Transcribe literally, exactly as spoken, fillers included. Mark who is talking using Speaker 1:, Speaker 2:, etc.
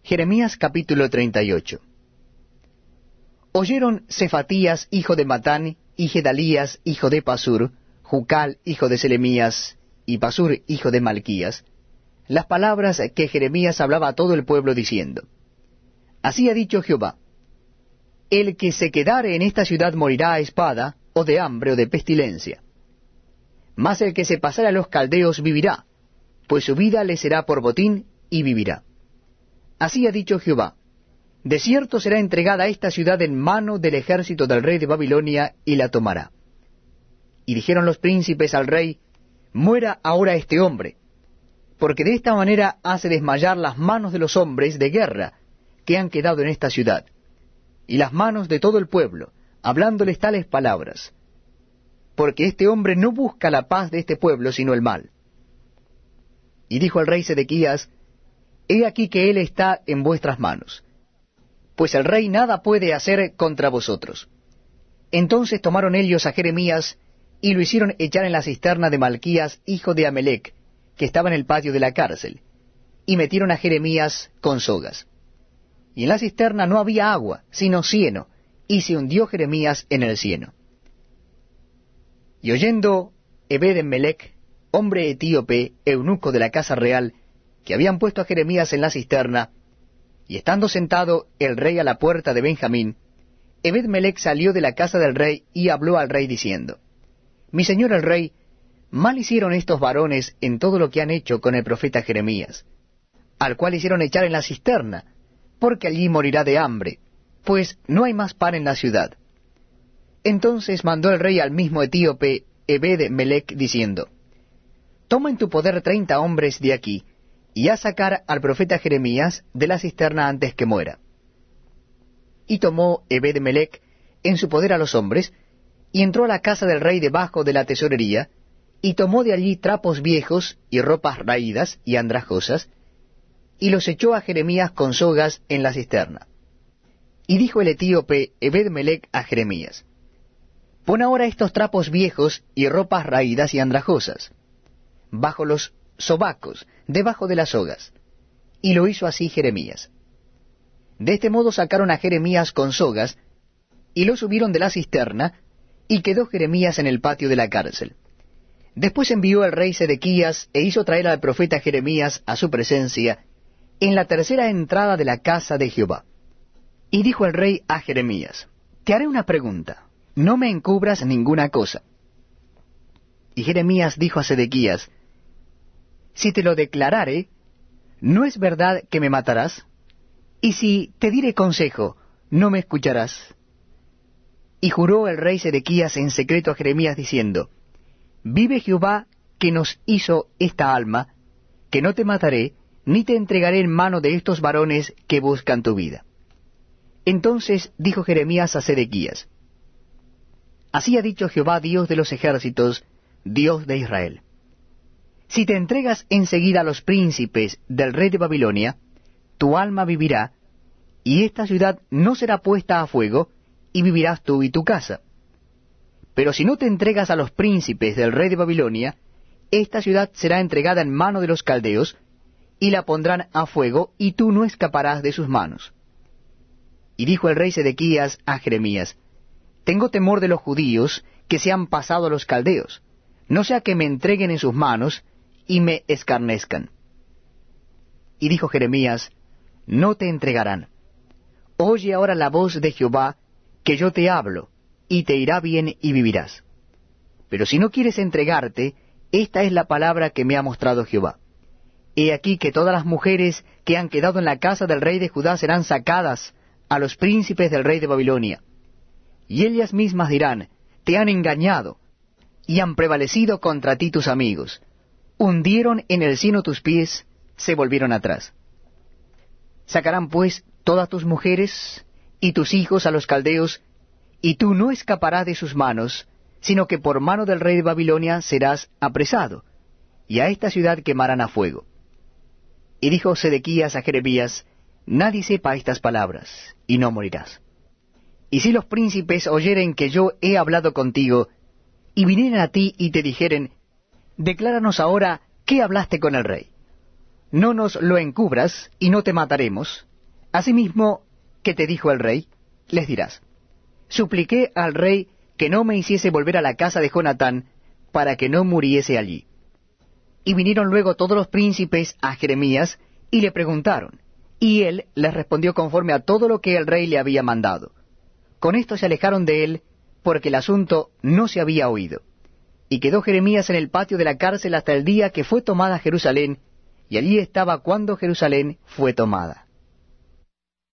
Speaker 1: Jeremías capítulo treinta y ocho. Oyeron Cefatías, hijo de Matán, y Gedalías, hijo de Pasur, Jucal, hijo de Selemías, y Pasur, hijo de Malquías, las palabras que Jeremías hablaba a todo el pueblo diciendo: Así ha dicho Jehová: El que se quedare en esta ciudad morirá a espada, o de hambre, o de pestilencia. Mas el que se pasare a los caldeos vivirá, pues su vida le será por botín, y vivirá. Así ha dicho Jehová: De cierto será entregada esta ciudad en mano del ejército del rey de Babilonia, y la tomará. Y dijeron los príncipes al rey: Muera ahora este hombre, porque de esta manera hace desmayar las manos de los hombres de guerra que han quedado en esta ciudad, y las manos de todo el pueblo, hablándoles tales palabras. Porque este hombre no busca la paz de este pueblo, sino el mal. Y dijo el rey Sedequías: He aquí que él está en vuestras manos, pues el rey nada puede hacer contra vosotros. Entonces tomaron ellos a Jeremías, y lo hicieron echar en la cisterna de Malquías, hijo de Amelec, que estaba en el patio de la cárcel, y metieron a Jeremías con sogas. Y en la cisterna no había agua, sino cieno, y se hundió Jeremías en el cieno. Y oyendo Ebed-Melech, hombre etíope, eunuco de la casa real, que habían puesto a Jeremías en la cisterna, y estando sentado el rey a la puerta de Benjamín, Ebed-Melech salió de la casa del rey y habló al rey diciendo: Mi señor el rey, mal hicieron estos varones en todo lo que han hecho con el profeta Jeremías, al cual hicieron echar en la cisterna, porque allí morirá de hambre, pues no hay más pan en la ciudad. Entonces mandó el rey al mismo etíope Ebed-Melech diciendo: Toma en tu poder treinta hombres de aquí, y haz sacar al profeta Jeremías de la cisterna antes que muera. Y tomó Ebed-Melech en su poder a los hombres, y entró a la casa del rey debajo de la tesorería, y tomó de allí trapos viejos, y ropas raídas y andrajosas, y los echó a Jeremías con sogas en la cisterna. Y dijo el etíope Ebed-Melech a Jeremías: Pon ahora estos trapos viejos y ropas raídas y andrajosas bajo los sobacos, debajo de las sogas. Y lo hizo así Jeremías. De este modo sacaron a Jeremías con sogas, y lo subieron de la cisterna, y quedó Jeremías en el patio de la cárcel. Después envió el rey Sedequías, e hizo traer al profeta Jeremías a su presencia, en la tercera entrada de la casa de Jehová. Y dijo el rey a Jeremías: Te haré una pregunta, no me encubras ninguna cosa. Y Jeremías dijo a Sedequías: Si te lo declarare, ¿no es verdad que me matarás? Y si te diere consejo, ¿no me escucharás? Y juró el rey Sedequías en secreto a Jeremías diciendo: Vive Jehová, que nos hizo esta alma, que no te mataré, ni te entregaré en mano de estos varones que buscan tu vida. Entonces dijo Jeremías a Sedequías: Así ha dicho Jehová, Dios de los ejércitos, Dios de Israel: Si te entregas enseguida a los príncipes del rey de Babilonia, tu alma vivirá, y esta ciudad no será puesta a fuego, y vivirás tú y tu casa. Pero si no te entregas a los príncipes del rey de Babilonia, esta ciudad será entregada en mano de los caldeos, y la pondrán a fuego, y tú no escaparás de sus manos. Y dijo el rey Sedequías a Jeremías: Tengo temor de los judíos que se han pasado a los caldeos, no sea que me entreguen en sus manos, y me escarnezcan. Y dijo Jeremías: No te entregarán. Oye ahora la voz de Jehová, que yo te hablo, y te irá bien y vivirás. Pero si no quieres entregarte, esta es la palabra que me ha mostrado Jehová. He aquí que todas las mujeres que han quedado en la casa del rey de Judá serán sacadas a los príncipes del rey de Babilonia. Y ellas mismas dirán: Te han engañado, y han prevalecido contra ti tus amigos. Hundieron en el cieno tus pies, se volvieron atrás. Sacarán pues todas tus mujeres y tus hijos a los caldeos, y tú no escaparás de sus manos, sino que por mano del rey de Babilonia serás apresado, y a esta ciudad quemarán a fuego. Y dijo Sedequías a Jeremías: Nadie sepa estas palabras, y no morirás. Y si los príncipes oyeren que yo he hablado contigo, y vinieren a ti y te dijeren: Decláranos ahora qué hablaste con el rey. No nos lo encubras, y no te mataremos, Asimismo, ¿qué te dijo el rey? Les dirás, supliqué al rey que no me hiciese volver a la casa de Jonatán, para que no muriese allí. Y vinieron luego todos los príncipes a Jeremías, y le preguntaron, y él les respondió conforme a todo lo que el rey le había mandado. Con esto se alejaron de él, porque el asunto no se había oído. Y quedó Jeremías en el patio de la cárcel hasta el día que fue tomada Jerusalén, y allí estaba cuando Jerusalén fue tomada.